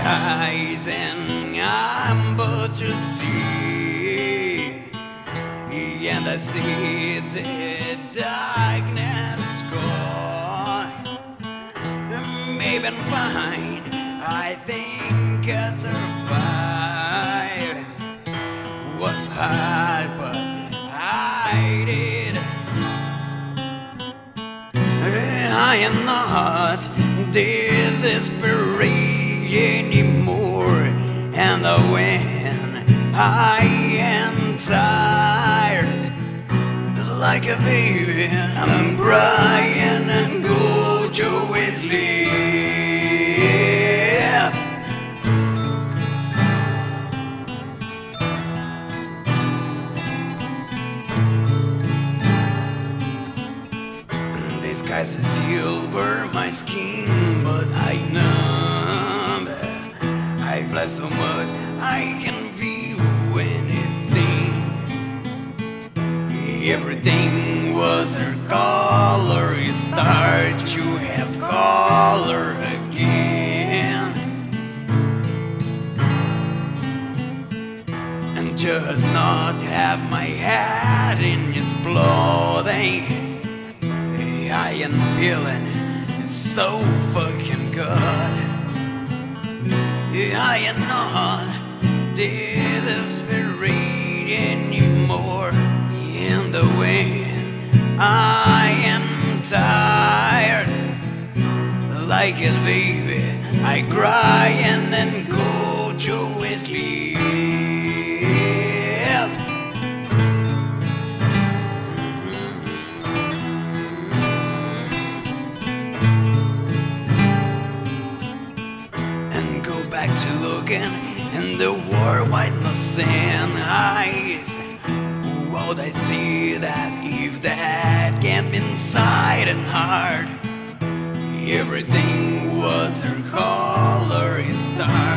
eyes and I'm but to see, and I see the darkness gone. Maybe I'm fine, I think I'd survive. Was hard, but I did. I am not desperate anymore, and when I am tired, like a baby, I'm crying and go to sleep. These guys will still burn my skin, but I know I've lost so much I can view anything. Everything was her color, it started to have color again. And just not have my head in exploding. I am feeling so fucking good. I am not desperate anymore. In the way I am tired, like a baby, I cry and then go to sleep. Back to looking in the war white innocent eyes. Would I see that if that can be inside and hard? Everything was her color, it started